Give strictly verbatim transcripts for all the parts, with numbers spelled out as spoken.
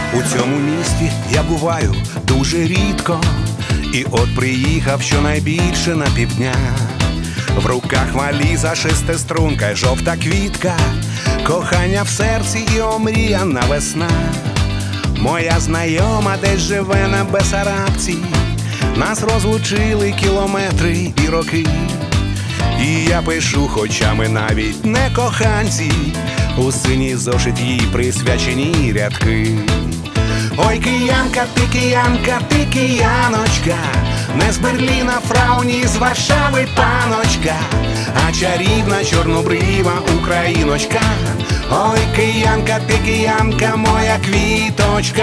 У цьому місті я буваю дуже рідко, і от приїхав щонайбільше на півдня. В руках валіза, шестиструнка й жовта квітка, кохання в серці і омріяна весна. Моя знайома десь живе на Бесарабці, нас розлучили кілометри і роки. І я пишу, хоча ми навіть не коханці, у синій зошит їй присвячені рядки. Ой, киянка, ти киянка, ти кияночка, не з Берліна, фрау, ні з Варшави, паночка, а чарівна чорнобрива україночка. Ой, киянка, ти киянка, моя квіточка.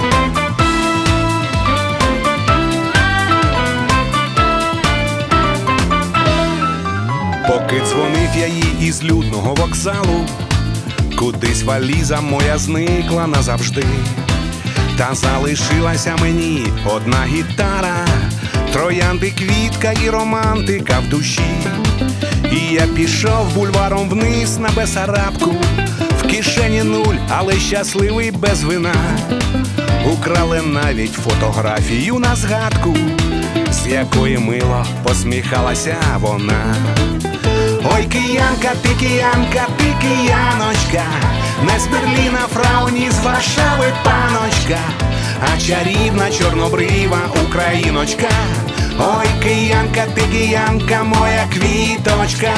Поки дзвонив я їй із людного вокзалу, кудись валіза моя зникла назавжди. Та залишилася мені одна гітара, троянди, квітка і романтика в душі. І я пішов бульваром вниз на Бесарабку, в кишені нуль, але щасливий без вина. Украли навіть фотографію на згадку, з якої мило посміхалася вона. Ой, киянка, ти киянка, ти кияночка, не з Берліна, фрау, ні з Варшави, паночка, а чарівна чорнобрива україночка. Ой, киянка, ти киянка, моя квіточка.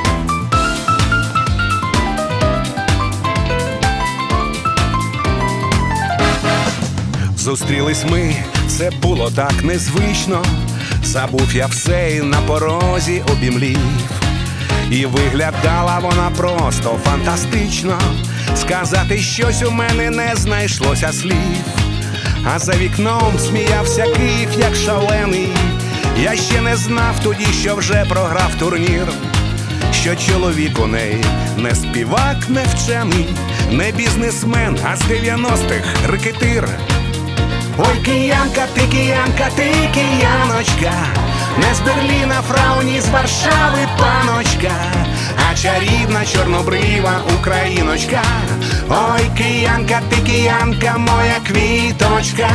Зустрілись ми, це було так незвично, забув я все і на порозі обімлів. І виглядала вона просто фантастично, сказати щось у мене не знайшлося слів. А за вікном сміявся Київ як шалений, я ще не знав тоді, що вже програв турнір. Що чоловік у неї не співак, не вчений, не бізнесмен, а з дев'яностих рекетир. Ой, киянка, ти киянка, ти кияночка, не з Берліна, фрау, ні з Варшави, паночка, а чарівна чорнобрива україночка. Ой, киянка, ти киянка, моя квіточка.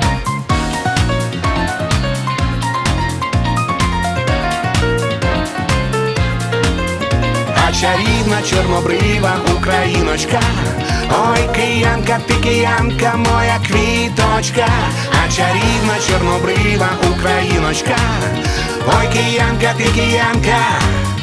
А чарівна чорнобрива україночка. Ой, киянка, ти киянка, моя квіточка, а чарівна чорнобрива україночка. Ой, киянка, ти киянка.